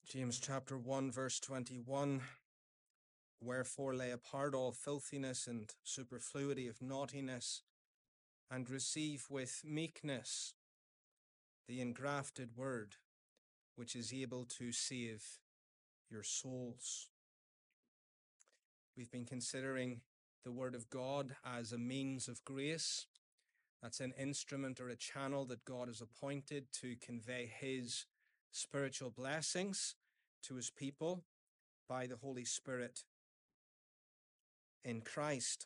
James chapter 1 verse 21, wherefore lay apart all filthiness and superfluity of naughtiness, and receive with meekness the engrafted word, which is able to save your souls. We've been considering the word of God as a means of grace. That's an instrument or a channel that God has appointed to convey his spiritual blessings to his people by the Holy Spirit in Christ,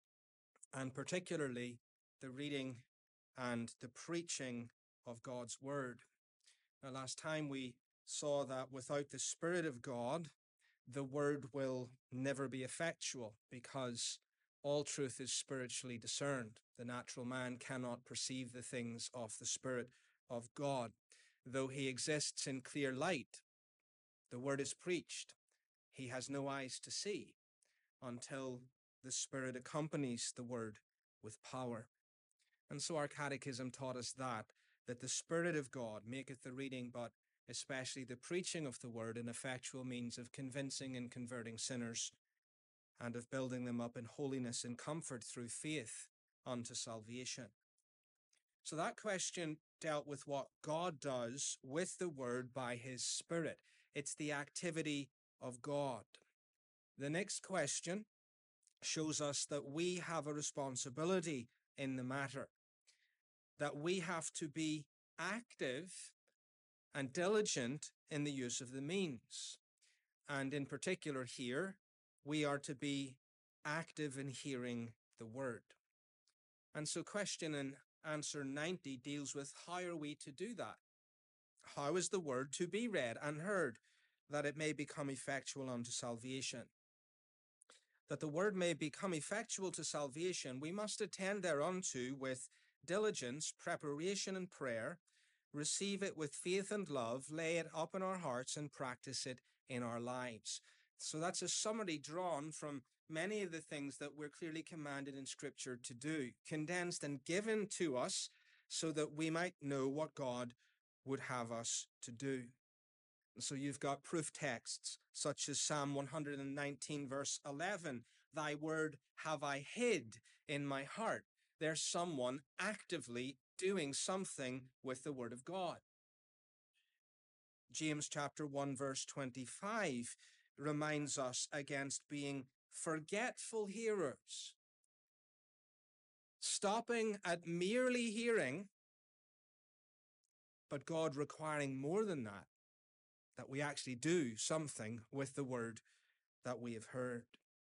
and particularly the reading and the preaching of God's word. Now, last time we saw that without the Spirit of God, the word will never be effectual, because all truth is spiritually discerned. The natural man cannot perceive the things of the Spirit of God. Though he exists in clear light, the word is preached. He has no eyes to see until the Spirit accompanies the word with power. And so our catechism taught us that the Spirit of God maketh the reading, but especially the preaching of the word, an effectual means of convincing and converting sinners, and of building them up in holiness and comfort through faith unto salvation. So that question dealt with what God does with the word by his Spirit. It's the activity of God. The next question shows us that we have a responsibility in the matter, that we have to be active and diligent in the use of the means. And in particular here, we are to be active in hearing the word. And so question and answer 90 deals with how are we to do that? How is the word to be read and heard, that it may become effectual unto salvation? That the word may become effectual to salvation, we must attend thereunto with diligence, preparation, and prayer, receive it with faith and love, lay it up in our hearts, and practice it in our lives. So that's a summary drawn from many of the things that we're clearly commanded in Scripture to do, condensed and given to us so that we might know what God would have us to do. So you've got proof texts such as Psalm 119 verse 11, thy word have I hid in my heart. There's someone actively doing something with the word of God. James chapter 1 verse 25 reminds us against being forgetful hearers, stopping at merely hearing, but God requiring more than that we actually do something with the word that we have heard.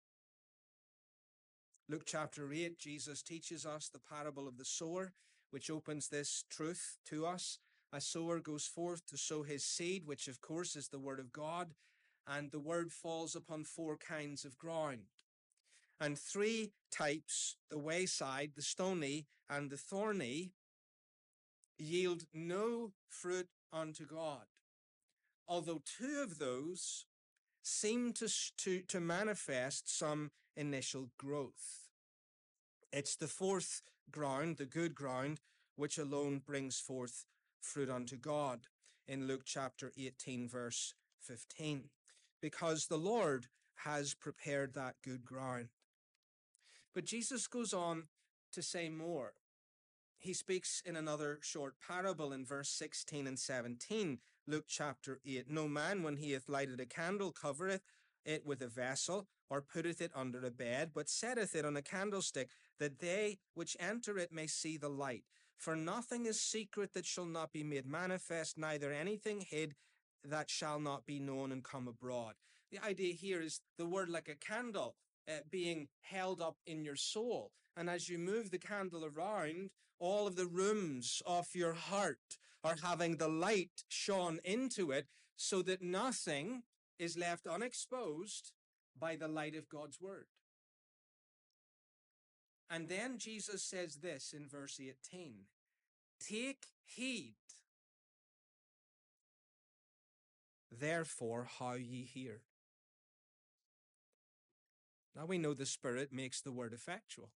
Luke chapter 8, Jesus teaches us the parable of the sower, which opens this truth to us. A sower goes forth to sow his seed, which of course is the word of God, and the word falls upon four kinds of ground. And three types, the wayside, the stony, and the thorny, yield no fruit unto God. Although two of those seem to manifest some initial growth. It's the fourth ground, the good ground, which alone brings forth fruit unto God in Luke chapter 18, verse 15, because the Lord has prepared that good ground. But Jesus goes on to say more. He speaks in another short parable in verse 16 and 17, Luke chapter 8. No man, when he hath lighted a candle, covereth it with a vessel, or putteth it under a bed, but setteth it on a candlestick, that they which enter it may see the light. For nothing is secret that shall not be made manifest, neither anything hid that shall not be known and come abroad. The idea here is the word like a candle being held up in your soul. And as you move the candle around, all of the rooms of your heart are having the light shone into it, so that nothing is left unexposed by the light of God's word. And then Jesus says this in verse 18, take heed, therefore, how ye hear. Now we know the Spirit makes the word effectual.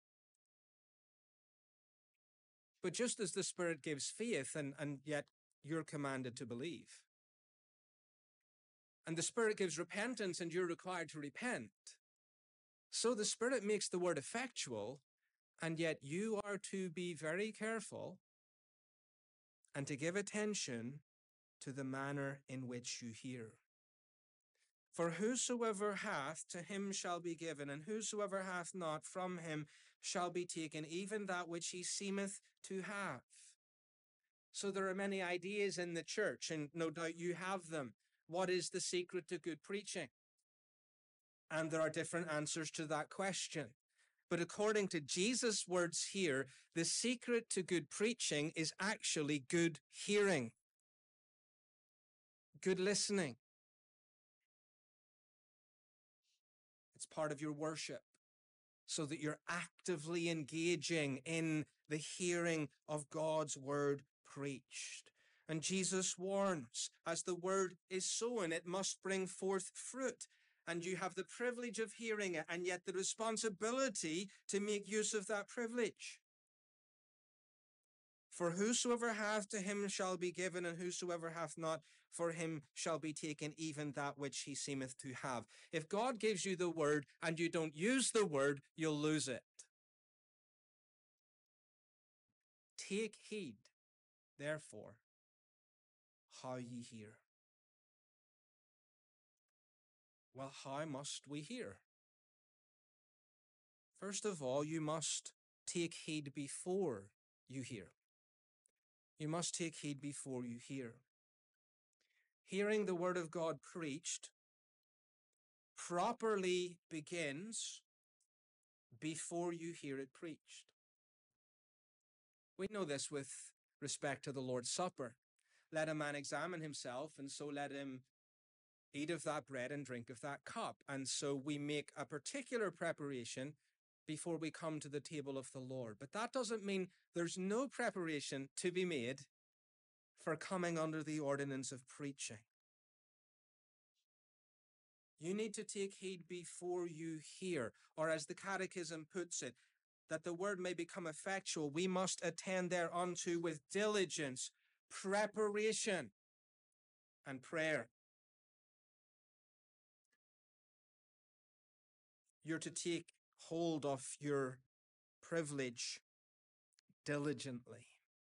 But just as the Spirit gives faith, and yet you're commanded to believe, And the Spirit gives repentance, and you're required to repent. So the Spirit makes the word effectual, and yet you are to be very careful and to give attention to the manner in which you hear. For whosoever hath, to him shall be given, and whosoever hath not, from him shall be taken, even that which he seemeth to have. So there are many ideas in the church, and no doubt you have them. What is the secret to good preaching? And there are different answers to that question. But according to Jesus' words here, the secret to good preaching is actually good hearing, good listening. It's part of your worship, so that you're actively engaging in the hearing of God's word preached. And Jesus warns, as the word is sown, it must bring forth fruit. And you have the privilege of hearing it, and yet the responsibility to make use of that privilege. For whosoever hath, to him shall be given, and whosoever hath not, for him shall be taken even that which he seemeth to have. If God gives you the word and you don't use the word, you'll lose it. Take heed, therefore, how ye hear. Well, how must we hear? First of all, you must take heed before you hear. You must take heed before you hear. Hearing the word of God preached properly begins before you hear it preached. We know this with respect to the Lord's Supper. Let a man examine himself, and so let him eat of that bread and drink of that cup. And so we make a particular preparation before we come to the table of the Lord. But that doesn't mean there's no preparation to be made for coming under the ordinance of preaching. You need to take heed before you hear, or as the Catechism puts it, that the word may become effectual, we must attend thereunto with diligence, preparation, and prayer. You're to take hold of your privilege diligently,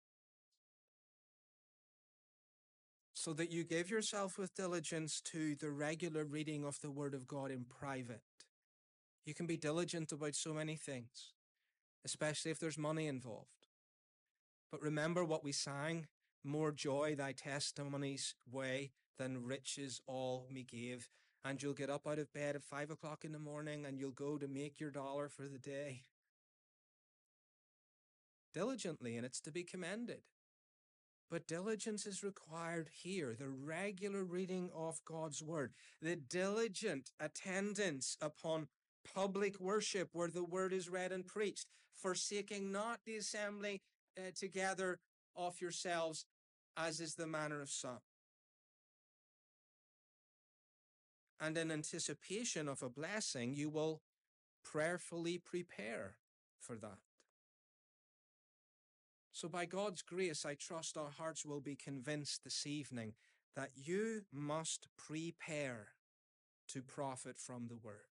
so that you give yourself with diligence to the regular reading of the Word of God in private. You can be diligent about so many things, especially if there's money involved. But remember what we sang, more joy thy testimonies weigh than riches all me gave. And you'll get up out of bed at 5 o'clock in the morning and you'll go to make your dollar for the day. Diligently, and it's to be commended. But diligence is required here, the regular reading of God's word, the diligent attendance upon public worship where the word is read and preached, forsaking not the assembly together of yourselves, as is the manner of some. And in anticipation of a blessing, you will prayerfully prepare for that. So by God's grace, I trust our hearts will be convinced this evening that you must prepare to profit from the word.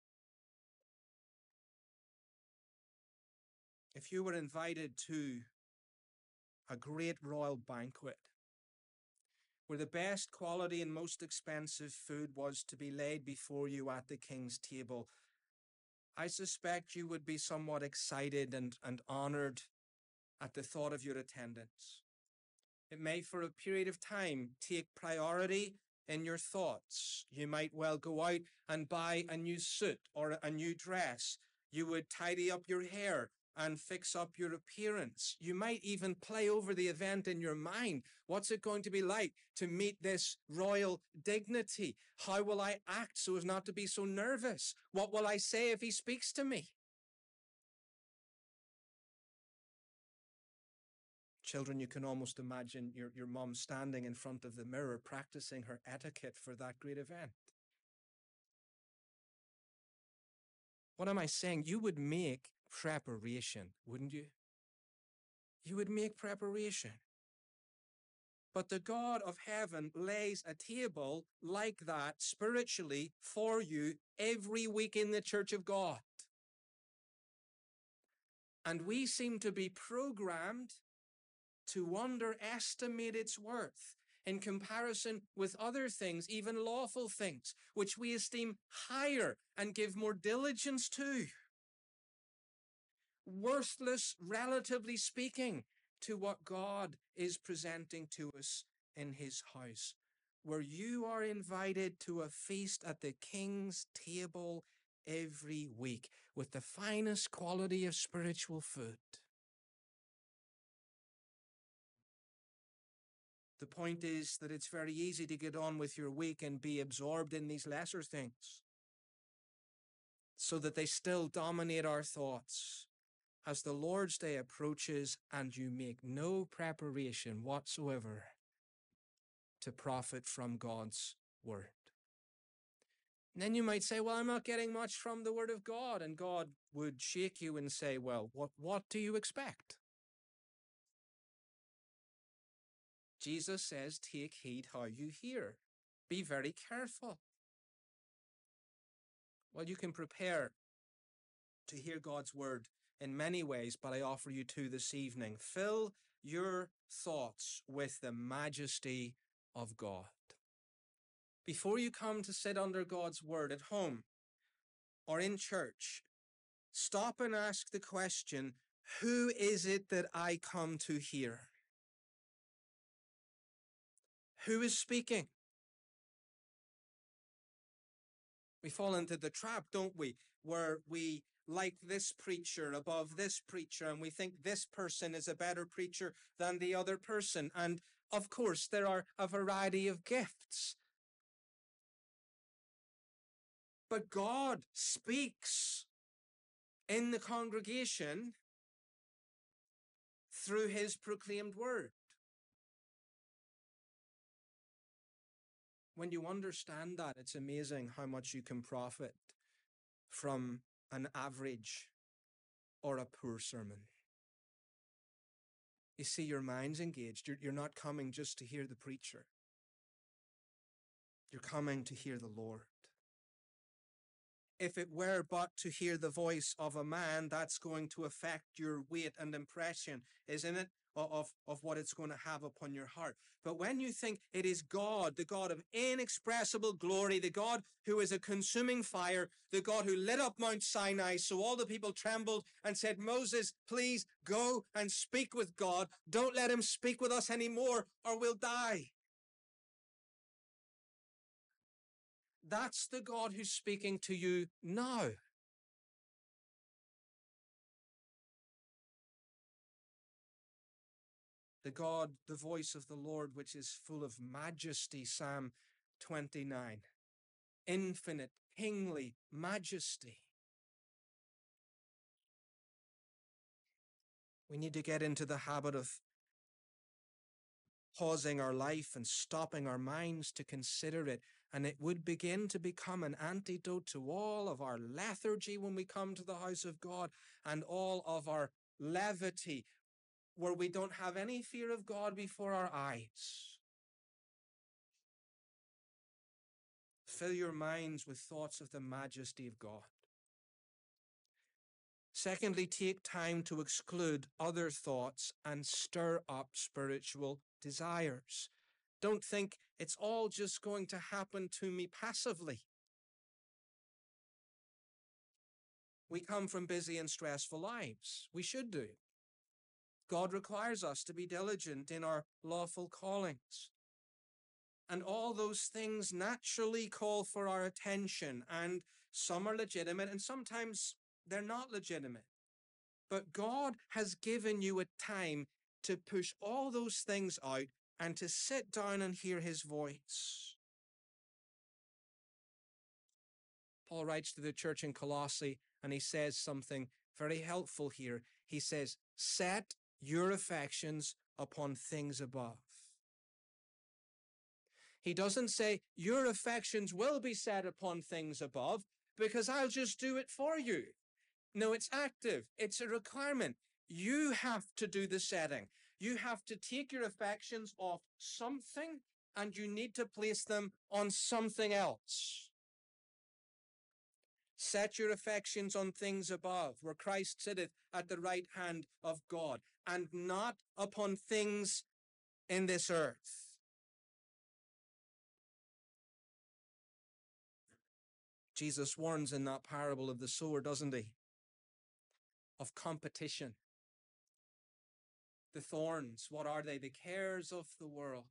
If you were invited to a great royal banquet where the best quality and most expensive food was to be laid before you at the king's table, I suspect you would be somewhat excited and honored at the thought of your attendance. It may, for a period of time, take priority in your thoughts. You might well go out and buy a new suit or a new dress. You would tidy up your hair and fix up your appearance. You might even play over the event in your mind. What's it going to be like to meet this royal dignity? How will I act so as not to be so nervous? What will I say if he speaks to me? Children, you can almost imagine your mom standing in front of the mirror practicing her etiquette for that great event. What am I saying? You would make preparation, wouldn't you? You would make preparation. But the God of heaven lays a table like that spiritually for you every week in the church of God. And we seem to be programmed to underestimate its worth in comparison with other things, even lawful things, which we esteem higher and give more diligence to. Worthless, relatively speaking, to what God is presenting to us in his house, where you are invited to a feast at the King's table every week with the finest quality of spiritual food. The point is that it's very easy to get on with your week and be absorbed in these lesser things, so that they still dominate our thoughts as the Lord's Day approaches and you make no preparation whatsoever to profit from God's word. And then you might say, well, I'm not getting much from the word of God. And God would shake you and say, well, what do you expect? Jesus says, take heed how you hear. Be very careful. Well, you can prepare to hear God's word in many ways, but I offer you two this evening. Fill your thoughts with the majesty of God. Before you come to sit under God's word at home or in church, stop and ask the question, who is it that I come to hear? Who is speaking? We fall into the trap, don't we, where we like this preacher above this preacher, and we think this person is a better preacher than the other person. And of course, there are a variety of gifts. But God speaks in the congregation through his proclaimed word. When you understand that, it's amazing how much you can profit from an average or a poor sermon. You see, your mind's engaged. You're not coming just to hear the preacher. You're coming to hear the Lord. If it were but to hear the voice of a man, that's going to affect your weight and impression, isn't it? Of what it's going to have upon your heart. But when you think it is God, the God of inexpressible glory, the God who is a consuming fire, the God who lit up Mount Sinai so all the people trembled and said, Moses, please go and speak with God. Don't let him speak with us anymore or we'll die. That's the God who's speaking to you now. The God, the voice of the Lord, which is full of majesty, Psalm 29. Infinite, kingly majesty. We need to get into the habit of pausing our life and stopping our minds to consider it. And it would begin to become an antidote to all of our lethargy when we come to the house of God and all of our levity, where we don't have any fear of God before our eyes. Fill your minds with thoughts of the majesty of God. Secondly, take time to exclude other thoughts and stir up spiritual desires. Don't think it's all just going to happen to me passively. We come from busy and stressful lives. We should do. God requires us to be diligent in our lawful callings. And all those things naturally call for our attention, and some are legitimate and sometimes they're not legitimate. But God has given you a time to push all those things out and to sit down and hear his voice. Paul writes to the church in Colossae, and he says something very helpful here. He says, set your affections upon things above. He doesn't say your affections will be set upon things above because I'll just do it for you. No, it's active. It's a requirement. You have to do the setting. You have to take your affections off something and you need to place them on something else. Set your affections on things above, where Christ sitteth at the right hand of God, and not upon things in this earth. Jesus warns in that parable of the sower, doesn't he? Of competition. The thorns, what are they? The cares of the world.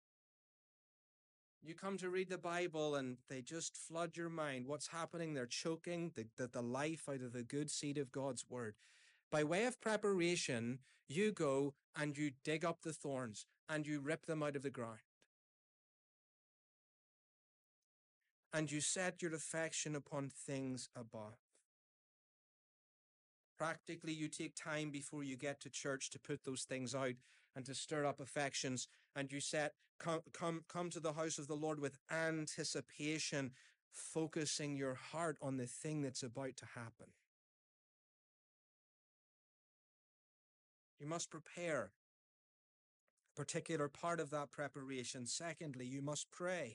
You come to read the Bible and they just flood your mind. What's happening? They're choking the life out of the good seed of God's word. By way of preparation, you go and you dig up the thorns and you rip them out of the ground. And you set your affection upon things above. Practically, you take time before you get to church to put those things out and to stir up affections. And you come to the house of the Lord with anticipation, focusing your heart on the thing that's about to happen. You must prepare a particular part of that preparation. Secondly, you must pray.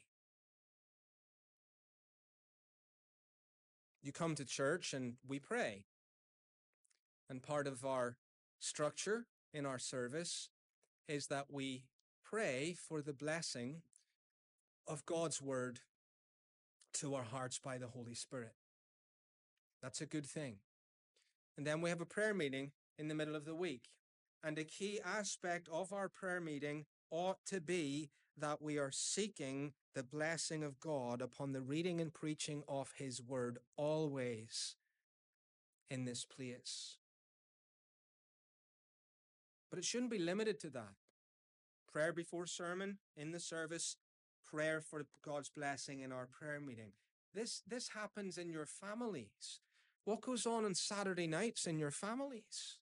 You come to church and we pray. And part of our structure in our service is that we pray for the blessing of God's word to our hearts by the Holy Spirit. That's a good thing. And then we have a prayer meeting in the middle of the week. And a key aspect of our prayer meeting ought to be that we are seeking the blessing of God upon the reading and preaching of his word always in this place. But it shouldn't be limited to that. Prayer before sermon in the service, prayer for God's blessing in our prayer meeting. This happens in your families. What goes on Saturday nights in your families?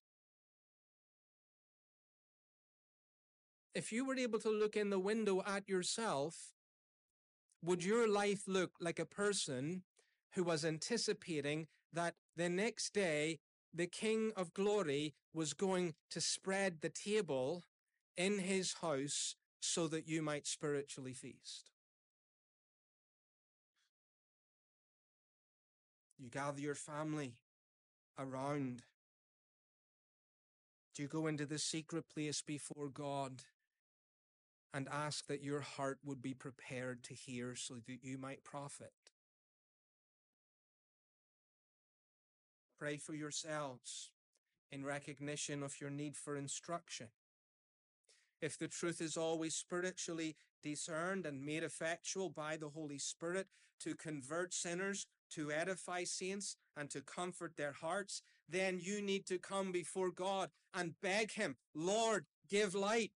If you were able to look in the window at yourself, would your life look like a person who was anticipating that the next day the King of Glory was going to spread the table in his house so that you might spiritually feast? You gather your family around. Do you go into the secret place before God and ask that your heart would be prepared to hear so that you might profit? Pray for yourselves in recognition of your need for instruction. If the truth is always spiritually discerned and made effectual by the Holy Spirit to convert sinners, to edify saints, and to comfort their hearts, then you need to come before God and beg him, Lord, give light.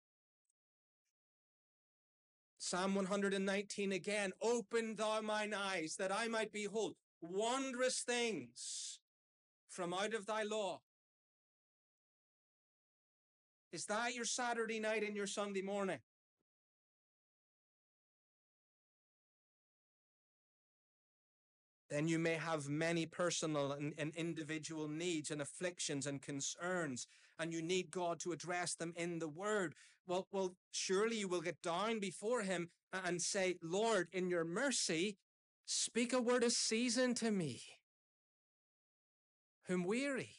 Psalm 119 again, open thou mine eyes that I might behold wondrous things from out of thy law. Is that your Saturday night and your Sunday morning? Then you may have many personal and individual needs and afflictions and concerns, and you need God to address them in the Word. Well, surely you will get down before him and say, Lord, in your mercy, speak a word of season to me, whom weary.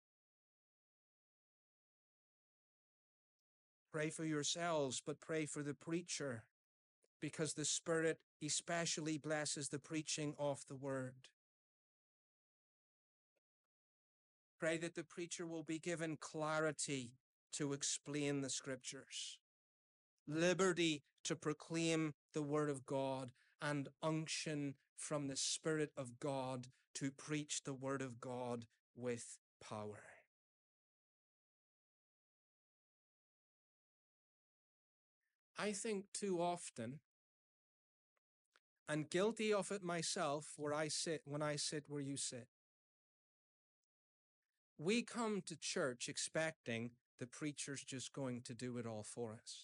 Pray for yourselves, but pray for the preacher, because the Spirit especially blesses the preaching of the Word. Pray that the preacher will be given clarity to explain the Scriptures, liberty to proclaim the Word of God, and unction from the Spirit of God to preach the Word of God with power. I think too often, and guilty of it myself, when I sit where you sit, we come to church expecting the preacher's just going to do it all for us.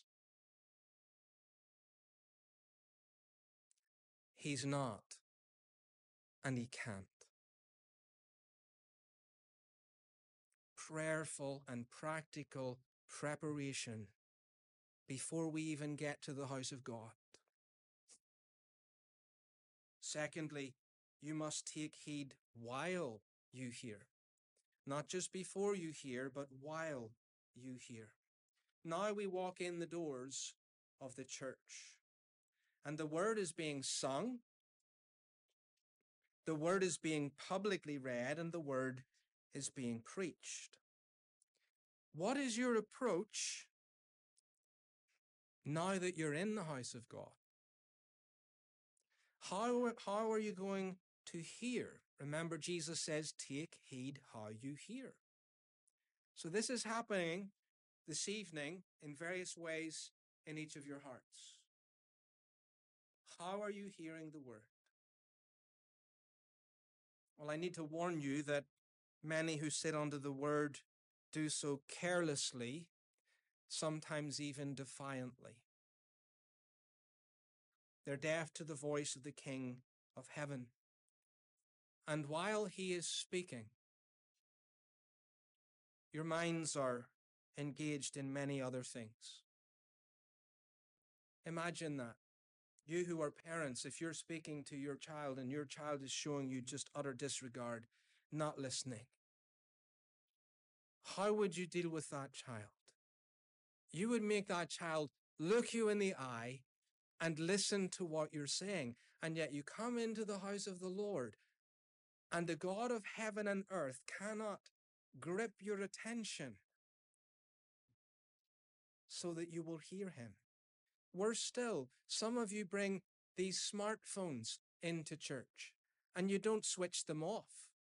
He's not, and he can't. Prayerful and practical preparation before we even get to the house of God. Secondly, you must take heed while you hear. Not just before you hear, but while you hear. Now we walk in the doors of the church, and the word is being sung, the word is being publicly read, and the word is being preached. What is your approach now that you're in the house of God? How are you going to hear? Remember, Jesus says, take heed how you hear. So this is happening this evening in various ways in each of your hearts. How are you hearing the word? Well, I need to warn you that many who sit under the word do so carelessly, sometimes even defiantly. They're deaf to the voice of the King of heaven. And while he is speaking, your minds are engaged in many other things. Imagine that. You who are parents, if you're speaking to your child and your child is showing you just utter disregard, not listening, how would you deal with that child? You would make that child look you in the eye and listen to what you're saying. And yet you come into the house of the Lord, and the God of heaven and earth cannot grip your attention so that you will hear him. Worse still, some of you bring these smartphones into church and you don't switch them off.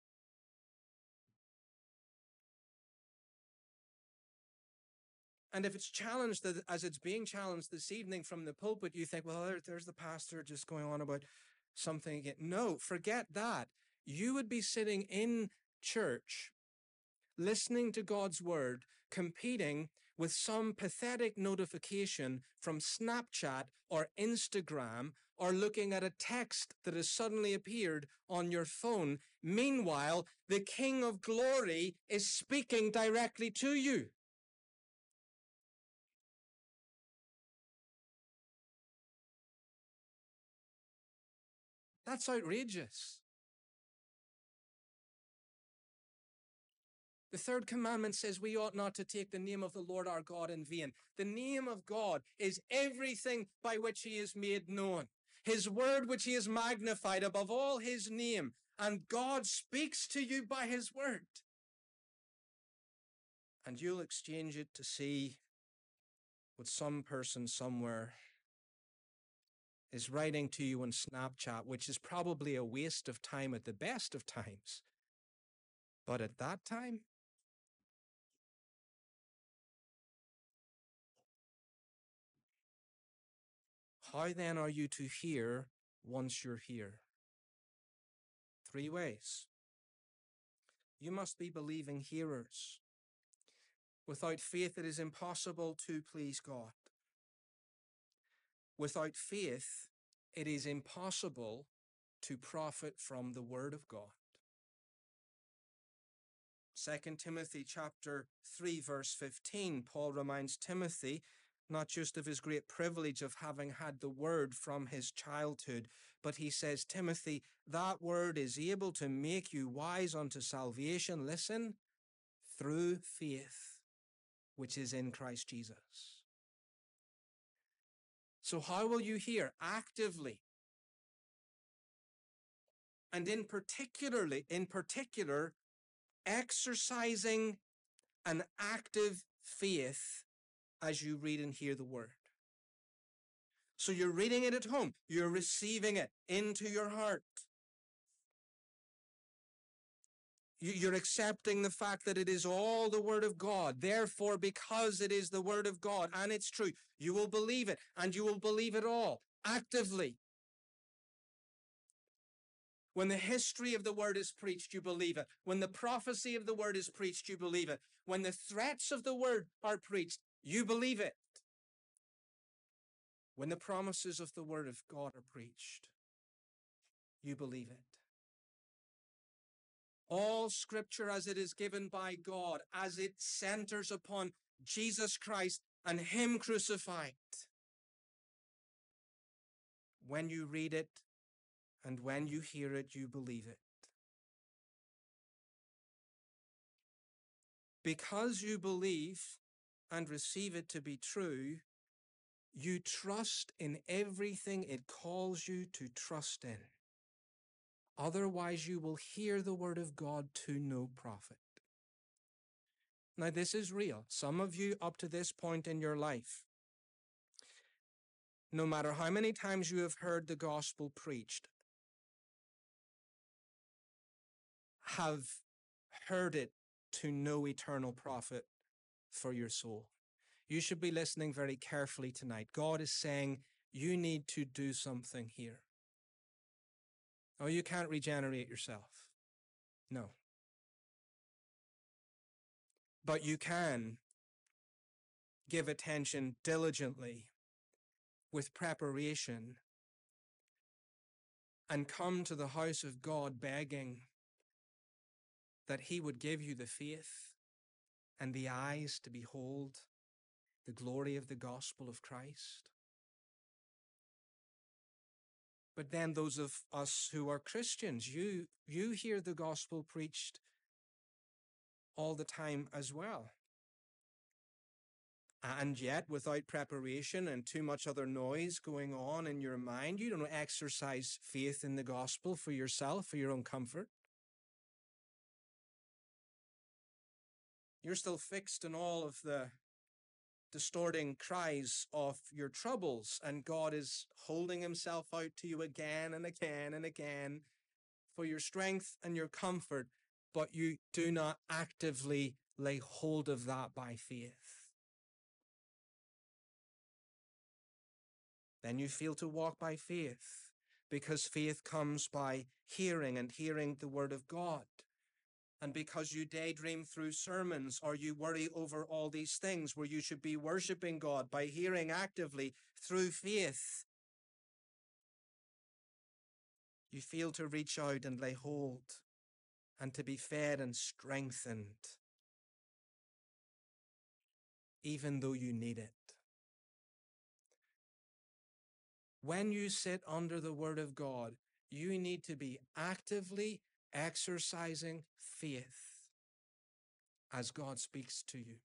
And if it's challenged as it's being challenged this evening from the pulpit, you think, well, there's the pastor just going on about something again. No, forget that. You would be sitting in church, listening to God's word, competing with some pathetic notification from Snapchat or Instagram, or looking at a text that has suddenly appeared on your phone. Meanwhile, the King of Glory is speaking directly to you. That's outrageous. The third commandment says we ought not to take the name of the Lord our God in vain. The name of God is everything by which he is made known. His word which he has magnified above all his name. And God speaks to you by his word. And you'll exchange it to see what some person somewhere is writing to you on Snapchat, which is probably a waste of time at the best of times. But at that time, how then are you to hear once you're here? 3 ways. You must be believing hearers. Without faith, it is impossible to please God. Without faith, it is impossible to profit from the word of God. 2 Timothy chapter 3, verse 15, Paul reminds Timothy not just of his great privilege of having had the word from his childhood, but he says, Timothy, that word is able to make you wise unto salvation, listen, through faith, which is in Christ Jesus. So how will you hear? Actively. And in particular, exercising an active faith as you read and hear the word. So you're reading it at home. You're receiving it into your heart. You're accepting the fact that it is all the word of God. Therefore, because it is the word of God and it's true, you will believe it, and you will believe it all actively. When the history of the word is preached, you believe it. When the prophecy of the word is preached, you believe it. When the threats of the word are preached, you believe it. When the promises of the word of God are preached, you believe it. All scripture as it is given by God, as it centers upon Jesus Christ and Him crucified. When you read it and when you hear it, you believe it. Because you believe and receive it to be true, you trust in everything it calls you to trust in. Otherwise, you will hear the word of God to no profit. Now, this is real. Some of you, up to this point in your life, no matter how many times you have heard the gospel preached, have heard it to no eternal profit for your soul. You should be listening very carefully tonight. God is saying, you need to do something here. Oh, you can't regenerate yourself. No. But you can give attention diligently with preparation and come to the house of God begging that He would give you the faith and the eyes to behold the glory of the gospel of Christ. But then those of us who are Christians, you hear the gospel preached all the time as well. And yet, without preparation and too much other noise going on in your mind, you don't exercise faith in the gospel for yourself, for your own comfort. You're still fixed in all of the distorting cries of your troubles, and God is holding Himself out to you again and again and again for your strength and your comfort, but you do not actively lay hold of that by faith. Then you fail to walk by faith, because faith comes by hearing, and hearing the word of God. And because you daydream through sermons, or you worry over all these things where you should be worshiping God by hearing actively through faith, you fail to reach out and lay hold and to be fed and strengthened, even though you need it. When you sit under the word of God, you need to be actively exercising faith as God speaks to you.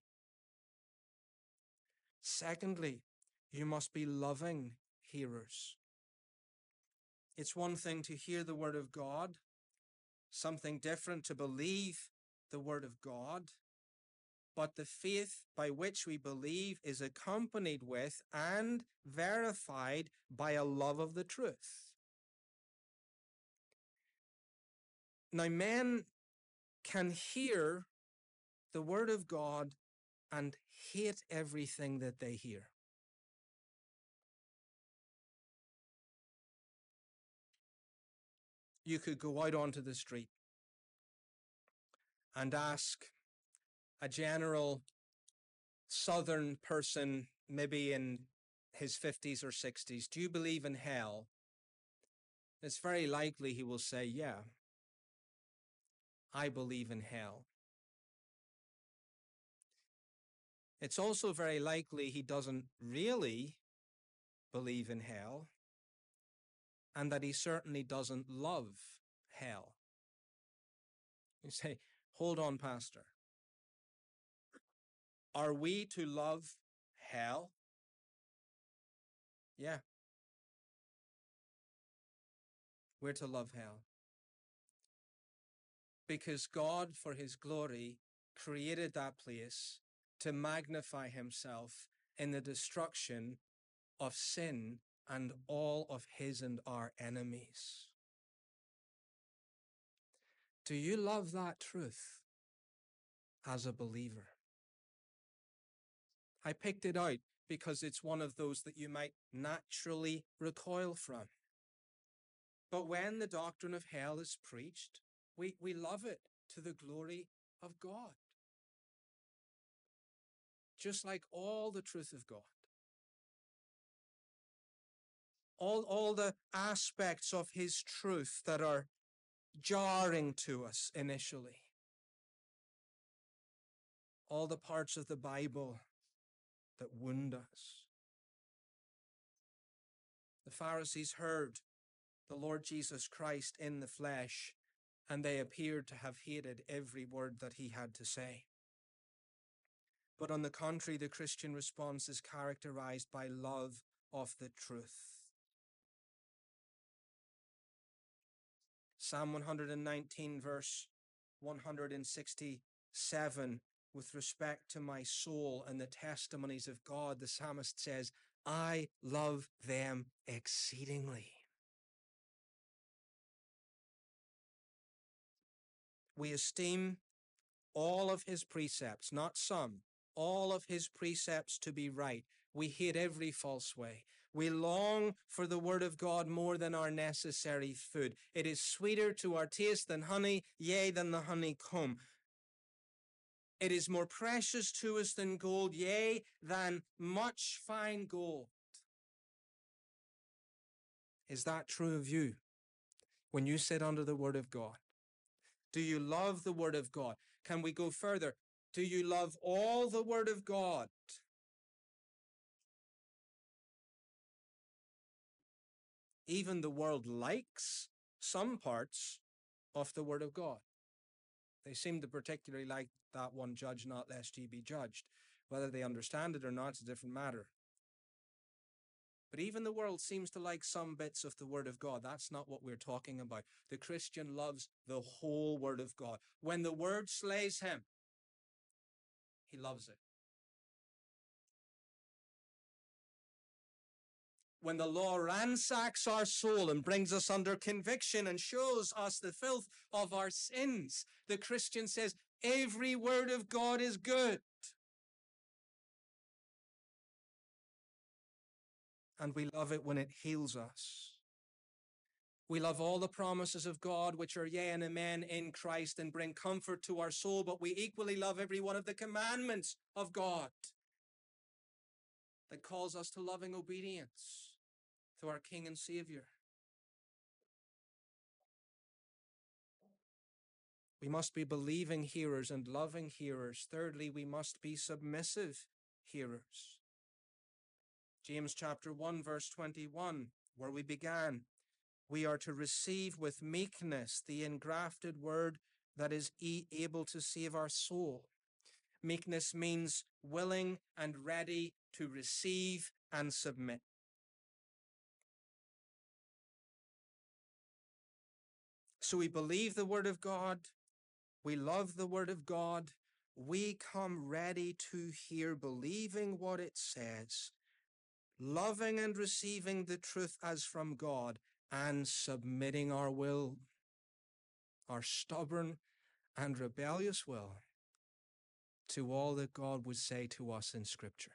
Secondly, you must be loving hearers. It's one thing to hear the word of God, something different to believe the word of God, but the faith by which we believe is accompanied with and verified by a love of the truth. Now, men can hear the word of God and hate everything that they hear. You could go out onto the street and ask a general Southern person, maybe in his 50s or 60s, do you believe in hell? It's very likely he will say, yeah, I believe in hell. It's also very likely he doesn't really believe in hell, and that he certainly doesn't love hell. You say, hold on, Pastor. Are we to love hell? Yeah. We're to love hell. Because God, for His glory, created that place to magnify Himself in the destruction of sin and all of His and our enemies. Do you love that truth as a believer? I picked it out because it's one of those that you might naturally recoil from. But when the doctrine of hell is preached, we love it to the glory of God. Just like all the truth of God. All the aspects of His truth that are jarring to us initially. all the parts of the Bible that wound us. The Pharisees heard the Lord Jesus Christ in the flesh, and they appeared to have hated every word that he had to say. But on the contrary, the Christian response is characterized by love of the truth. Psalm 119, verse 167, with respect to my soul and the testimonies of God, the psalmist says, I love them exceedingly. We esteem all of his precepts, not some, all of his precepts to be right. We hate every false way. We long for the word of God more than our necessary food. It is sweeter to our taste than honey, yea, than the honeycomb. It is more precious to us than gold, yea, than much fine gold. Is that true of you when you sit under the word of God? Do you love the word of God? Can we go further? Do you love all the word of God? Even the world likes some parts of the word of God. They seem to particularly like that one, judge not lest ye be judged. Whether they understand it or not is a different matter. But even the world seems to like some bits of the word of God. That's not what we're talking about. The Christian loves the whole word of God. When the word slays him, he loves it. When the law ransacks our soul and brings us under conviction and shows us the filth of our sins, the Christian says, every word of God is good. And we love it when it heals us. We love all the promises of God, which are yea and amen in Christ and bring comfort to our soul, but we equally love every one of the commandments of God that calls us to loving obedience to our King and Savior. We must be believing hearers and loving hearers. Thirdly, we must be submissive hearers. James chapter 1, verse 21, where we began, we are to receive with meekness the engrafted word that is able to save our soul. Meekness means willing and ready to receive and submit. So we believe the word of God. We love the word of God. We come ready to hear, believing what it says, loving and receiving the truth as from God, and submitting our will, our stubborn and rebellious will, to all that God would say to us in Scripture.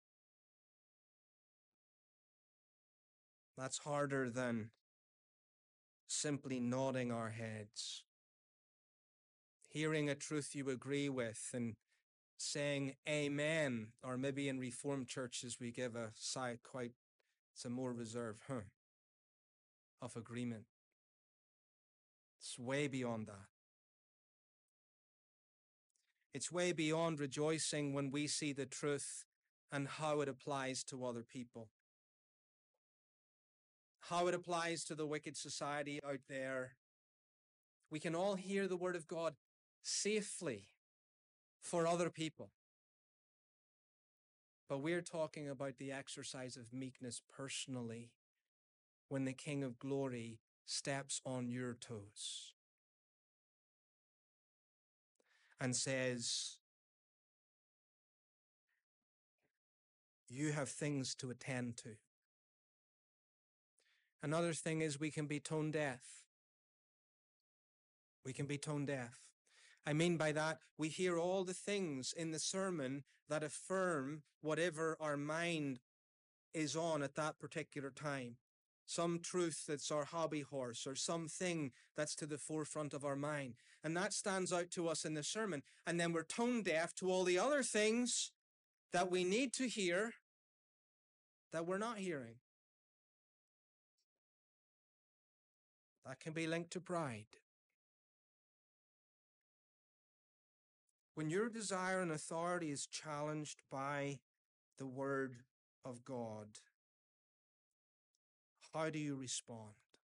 That's harder than simply nodding our heads, hearing a truth you agree with and saying amen, or maybe in Reformed churches we give a sigh, it's a more reserved of agreement. It's way beyond that. It's way beyond rejoicing when we see the truth and how it applies to other people, how it applies to the wicked society out there. We can all hear the word of God safely for other people. But we're talking about the exercise of meekness personally when the King of Glory steps on your toes and says, you have things to attend to. Another thing is we can be tone deaf. We can be tone deaf. I mean by that, we hear all the things in the sermon that affirm whatever our mind is on at that particular time. Some truth that's our hobby horse, or something that's to the forefront of our mind. And that stands out to us in the sermon. And then we're tone deaf to all the other things that we need to hear that we're not hearing. That can be linked to pride. When your desire and authority is challenged by the Word of God, how do you respond?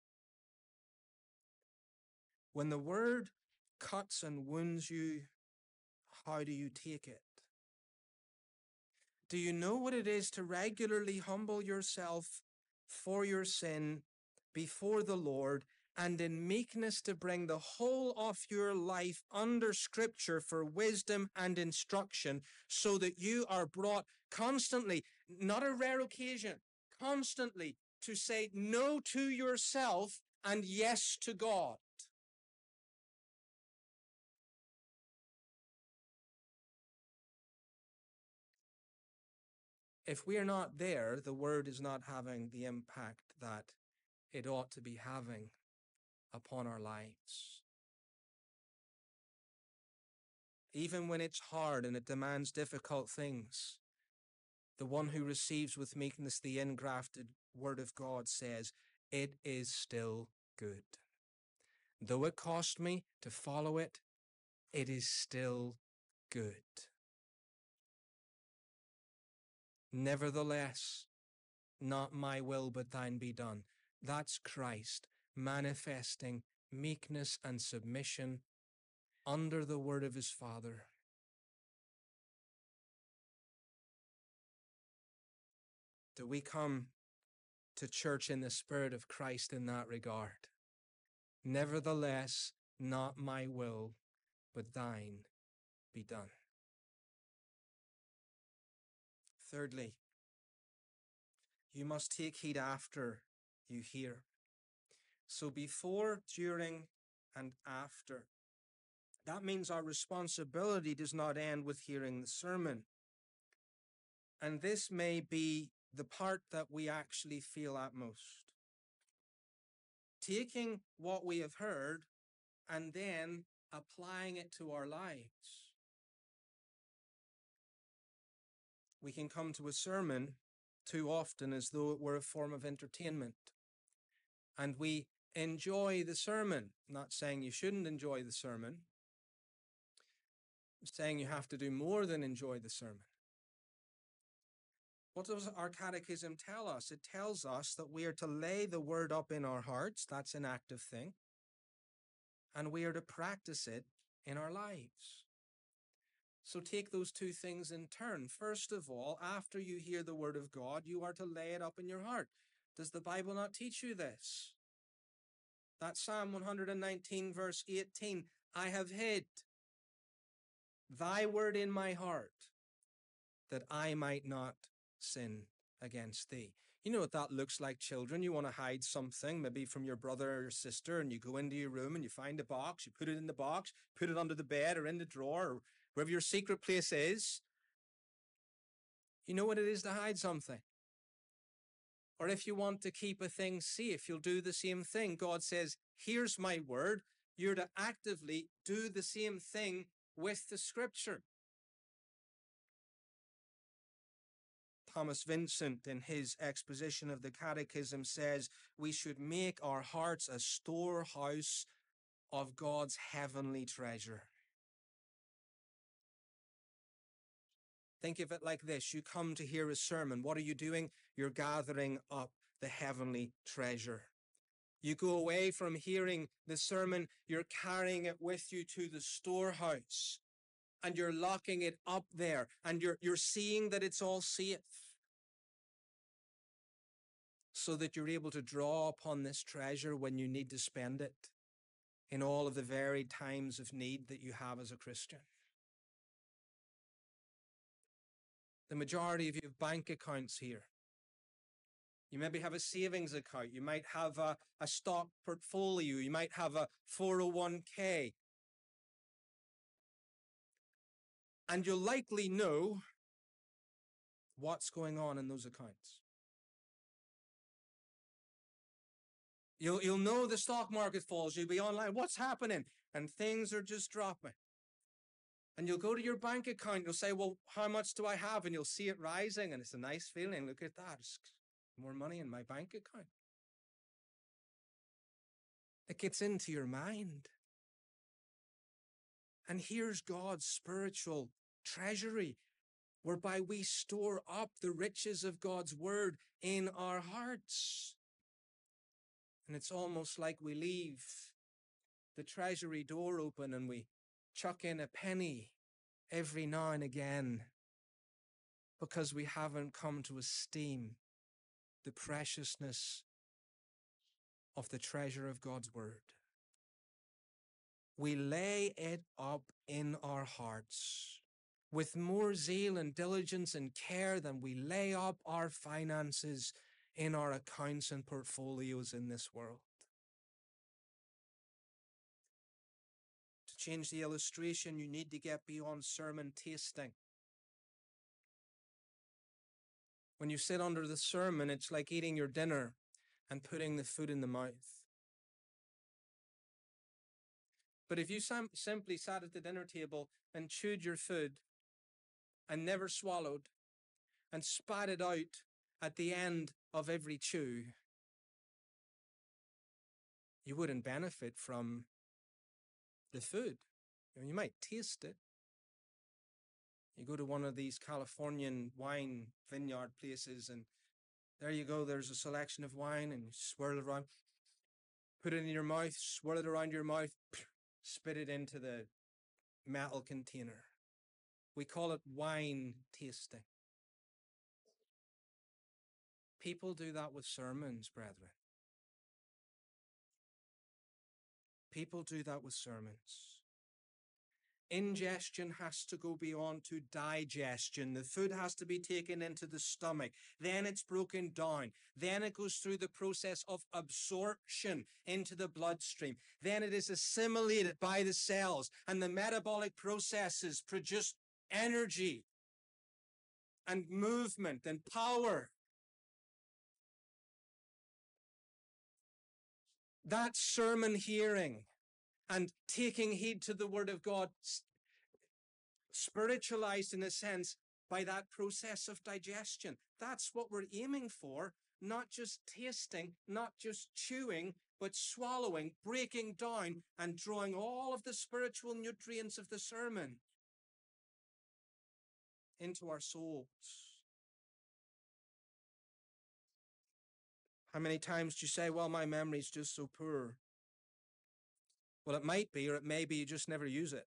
When the Word cuts and wounds you, how do you take it? Do you know what it is to regularly humble yourself for your sin before the Lord, and in meekness to bring the whole of your life under Scripture for wisdom and instruction, so that you are brought constantly, not a rare occasion, constantly to say no to yourself and yes to God? If we are not there, the Word is not having the impact that it ought to be having upon our lives. Even when it's hard and it demands difficult things, the one who receives with meekness the engrafted Word of God says, it is still good. Though it cost me to follow it, it is still good. Nevertheless, not my will, but thine be done. That's Christ manifesting meekness and submission under the word of his Father. Do we come to church in the Spirit of Christ in that regard? Nevertheless, not my will, but thine be done. Thirdly, you must take heed after you hear. So before, during, and after. That means our responsibility does not end with hearing the sermon. And this may be the part that we actually feel at most. Taking what we have heard and then applying it to our lives. We can come to a sermon too often as though it were a form of entertainment. And we enjoy the sermon. Not saying you shouldn't enjoy the sermon. I'm saying you have to do more than enjoy the sermon. What does our catechism tell us? It tells us that we are to lay the word up in our hearts. That's an active thing. And we are to practice it in our lives. So take those two things in turn. First of all, after you hear the word of God, you are to lay it up in your heart. Does the Bible not teach you this? That's Psalm 119, verse 18. I have hid thy word in my heart, that I might not sin against thee. You know what that looks like, children. You want to hide something, maybe from your brother or your sister, and you go into your room and you find a box, you put it in the box, put it under the bed or in the drawer, or wherever your secret place is. You know what it is to hide something. Or if you want to keep a thing safe, you'll do the same thing. God says, here's my word. You're to actively do the same thing with the Scripture. Thomas Vincent, in his exposition of the Catechism, says we should make our hearts a storehouse of God's heavenly treasure. Think of it like this. You come to hear a sermon. What are you doing? You're gathering up the heavenly treasure. You go away from hearing the sermon, you're carrying it with you to the storehouse, and you're locking it up there, and you're seeing that it's all safe, so that you're able to draw upon this treasure when you need to spend it in all of the varied times of need that you have as a Christian. The majority of you have bank accounts here. You maybe have a savings account. You might have a stock portfolio. You might have a 401k. And you'll likely know what's going on in those accounts. You'll know the stock market falls. You'll be online. What's happening? And things are just dropping. And you'll go to your bank account. You'll say, well, how much do I have? And you'll see it rising. And it's a nice feeling. Look at that. It's more money in my bank account. It gets into your mind. And here's God's spiritual treasury, whereby we store up the riches of God's word in our hearts. And it's almost like we leave the treasury door open and we chuck in a penny every now and again, because we haven't come to esteem the preciousness of the treasure of God's word. We lay it up in our hearts with more zeal and diligence and care than we lay up our finances in our accounts and portfolios in this world. To change the illustration, you need to get beyond sermon tasting. When you sit under the sermon, it's like eating your dinner and putting the food in the mouth. But if you simply sat at the dinner table and chewed your food and never swallowed and spat it out at the end of every chew, you wouldn't benefit from the food. You might taste it. You go to one of these Californian wine vineyard places and there you go, there's a selection of wine and you swirl it around, put it in your mouth, swirl it around your mouth, spit it into the metal container. We call it wine tasting. People do that with sermons, brethren. People do that with sermons. Ingestion has to go beyond to digestion. The food has to be taken into the stomach. Then it's broken down. Then it goes through the process of absorption into the bloodstream. Then it is assimilated by the cells, and the metabolic processes produce energy and movement and power. That sermon hearing and taking heed to the word of God, spiritualized in a sense by that process of digestion. That's what we're aiming for, not just tasting, not just chewing, but swallowing, breaking down, and drawing all of the spiritual nutrients of the sermon into our souls. How many times do you say, well, my memory's just so poor? Well, it might be, or it may be you just never use it.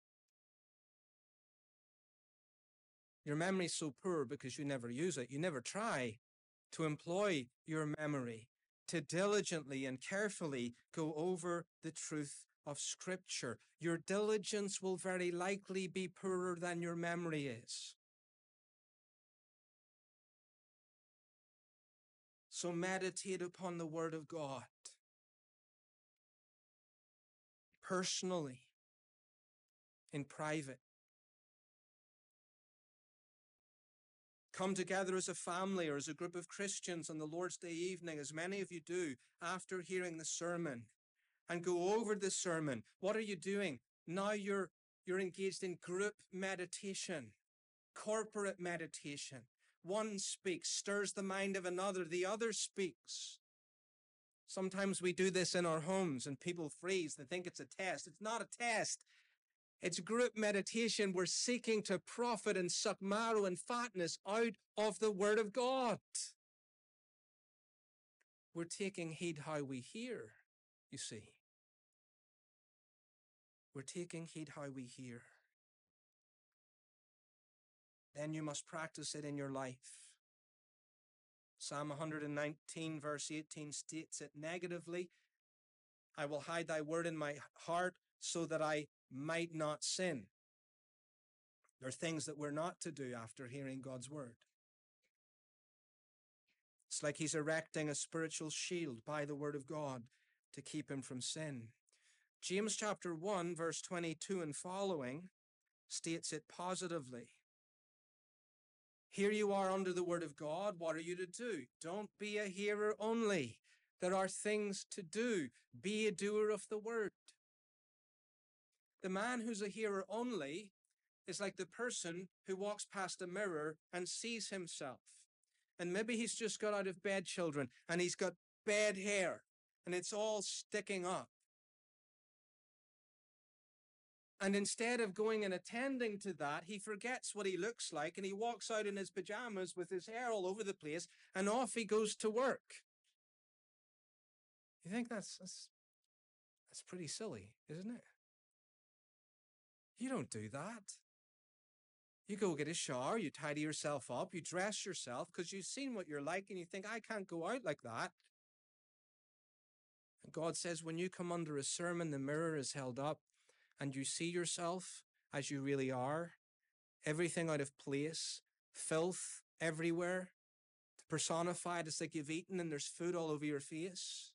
Your memory's so poor because you never use it. You never try to employ your memory to diligently and carefully go over the truth of Scripture. Your diligence will very likely be poorer than your memory is. So meditate upon the Word of God personally, in private. Come together as a family or as a group of Christians on the Lord's Day evening, as many of you do, after hearing the sermon, and go over the sermon. What are you doing? Now you're engaged in group meditation, corporate meditation. One speaks, stirs the mind of another, the other speaks. Sometimes we do this in our homes and people freeze. They think it's a test. It's not a test. It's group meditation. We're seeking to profit and suck marrow and fatness out of the Word of God. We're taking heed how we hear, you see. We're taking heed how we hear. Then you must practice it in your life. Psalm 119 verse 18 states it negatively. I will hide thy word in my heart so that I might not sin. There are things that we're not to do after hearing God's word. It's like he's erecting a spiritual shield by the word of God to keep him from sin. James chapter 1 verse 22 and following states it positively. Here you are under the word of God. What are you to do? Don't be a hearer only. There are things to do. Be a doer of the word. The man who's a hearer only is like the person who walks past a mirror and sees himself. And maybe he's just got out of bed, children, and he's got bad hair and it's all sticking up. And instead of going and attending to that, he forgets what he looks like and he walks out in his pajamas with his hair all over the place and off he goes to work. You think that's pretty silly, isn't it? You don't do that. You go get a shower, you tidy yourself up, you dress yourself because you've seen what you're like and you think, I can't go out like that. And God says, when you come under a sermon, the mirror is held up and you see yourself as you really are, everything out of place, filth everywhere, personified as like you've eaten and there's food all over your face.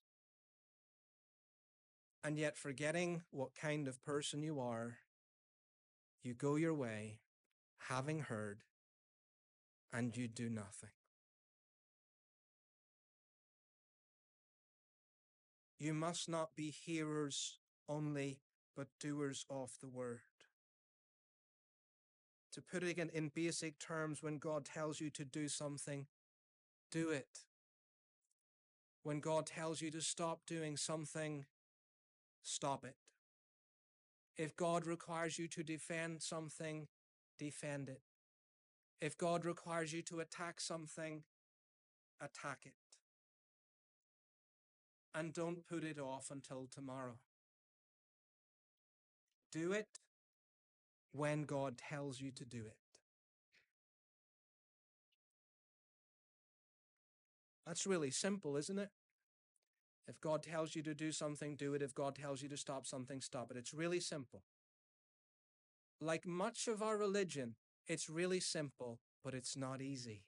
And yet forgetting what kind of person you are, you go your way, having heard, and you do nothing. You must not be hearers only, but doers of the word. To put it in basic terms, when God tells you to do something, do it. When God tells you to stop doing something, stop it. If God requires you to defend something, defend it. If God requires you to attack something, attack it. And don't put it off until tomorrow. Do it when God tells you to do it. That's really simple, isn't it? If God tells you to do something, do it. If God tells you to stop something, stop it. It's really simple. Like much of our religion, it's really simple, but it's not easy.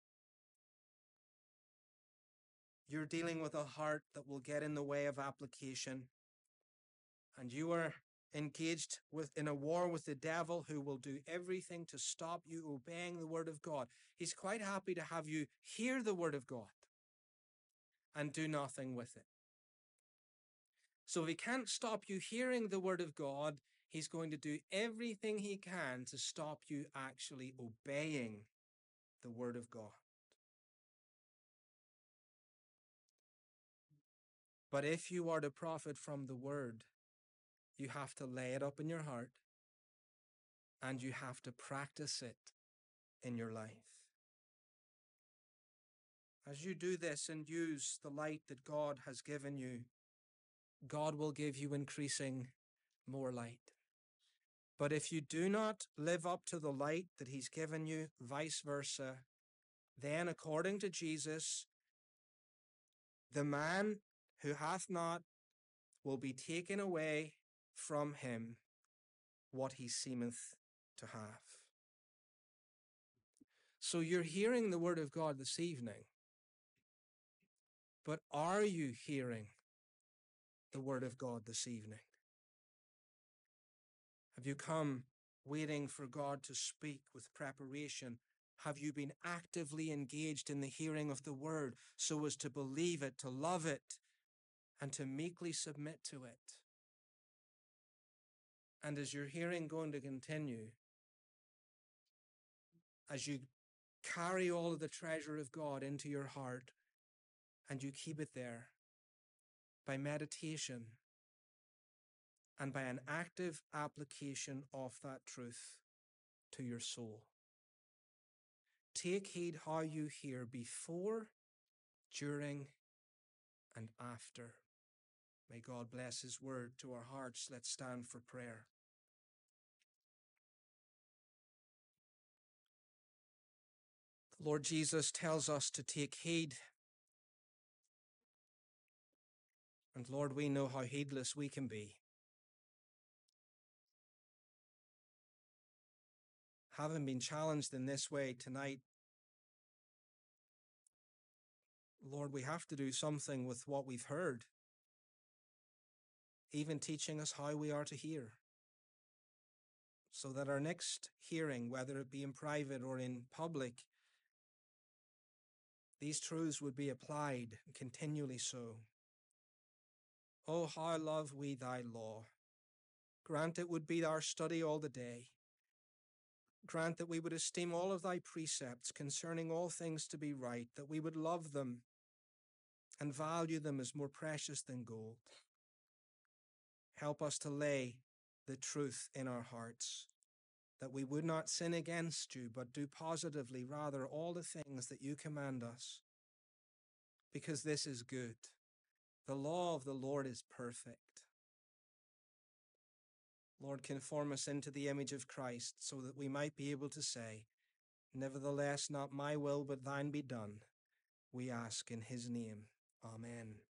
You're dealing with a heart that will get in the way of application, and you are engaged in a war with the devil who will do everything to stop you obeying the word of God. He's quite happy to have you hear the word of God and do nothing with it. So if he can't stop you hearing the word of God, he's going to do everything he can to stop you actually obeying the word of God. But if you are to profit from the word, you have to lay it up in your heart and you have to practice it in your life. As you do this and use the light that God has given you, God will give you increasing more light. But if you do not live up to the light that he's given you, vice versa, then according to Jesus, the man who hath not will be taken away from him what he seemeth to have. So you're hearing the word of God this evening, but are you hearing the word of God this evening? Have you come waiting for God to speak with preparation? Have you been actively engaged in the hearing of the word so as to believe it, to love it, and to meekly submit to it? And is your hearing going to continue as you carry all of the treasure of God into your heart and you keep it there by meditation and by an active application of that truth to your soul? Take heed how you hear before, during, and after. May God bless his word to our hearts. Let's stand for prayer. The Lord Jesus tells us to take heed. And Lord, we know how heedless we can be. Having been challenged in this way tonight, Lord, we have to do something with what we've heard, even teaching us how we are to hear, so that our next hearing, whether it be in private or in public, these truths would be applied continually so. Oh, how love we thy law. Grant it would be our study all the day. Grant that we would esteem all of thy precepts concerning all things to be right, that we would love them and value them as more precious than gold. Help us to lay the truth in our hearts, that we would not sin against you, but do positively rather all the things that you command us, because this is good. The law of the Lord is perfect. Lord, conform us into the image of Christ so that we might be able to say, nevertheless, not my will, but thine be done. We ask in his name. Amen.